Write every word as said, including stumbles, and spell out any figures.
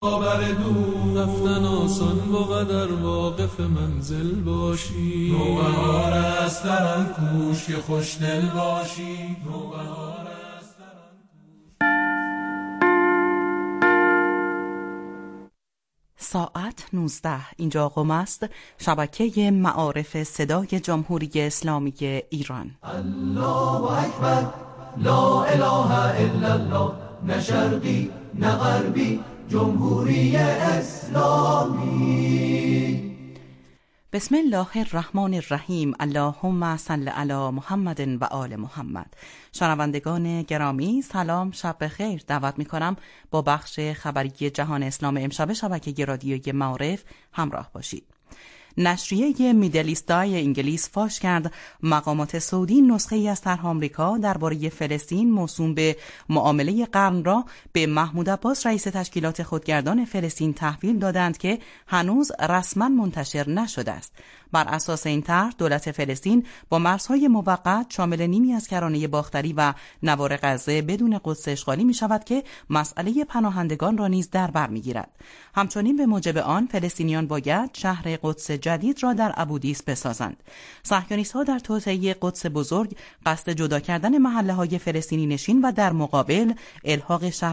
بر دور رفتن آسان بود در واقف منزل باشی، نوبهار است در آن کوش که خوشدل باشی، نوبهار است در آن کوش. ساعت نوزده اینجا قم است، شبکه معارف صدای جمهوری اسلامی ایران. الله اکبر، لا اله الا الله، نه شرقی نه غربی، جمهوری اسلامی. بسم الله الرحمن الرحیم. اللهم صل علی محمد و آل محمد. شنوندگان گرامی سلام، شب بخیر. دعوت می کنم با بخش خبری جهان اسلام امشب شبکه رادیوی معارف همراه باشید. نشریه میدل ایستای انگلیس فاش کرد مقامات سعودی نسخه ای از طرح آمریکا درباره فلسطین موسوم به معامله قرن را به محمود عباس رئیس تشکیلات خودگردان فلسطین تحویل دادند که هنوز رسما منتشر نشده است. بر اساس این طرح دولت فلسطین با مرزهای موقت شامل نیمی از کرانه باختری و نوار غزه بدون قدس اشغالی می شود که مسئله پناهندگان را نیز در بر می گیرد. همچنین به موجب آن فلسطینیان باید شهر قدس جدید را در ابودیس بسازند. صهیونیست‌ها در توطئه قدس بزرگ قصد جدا کردن محله‌های فلسطینی نشین و در مقابل الحاق شهر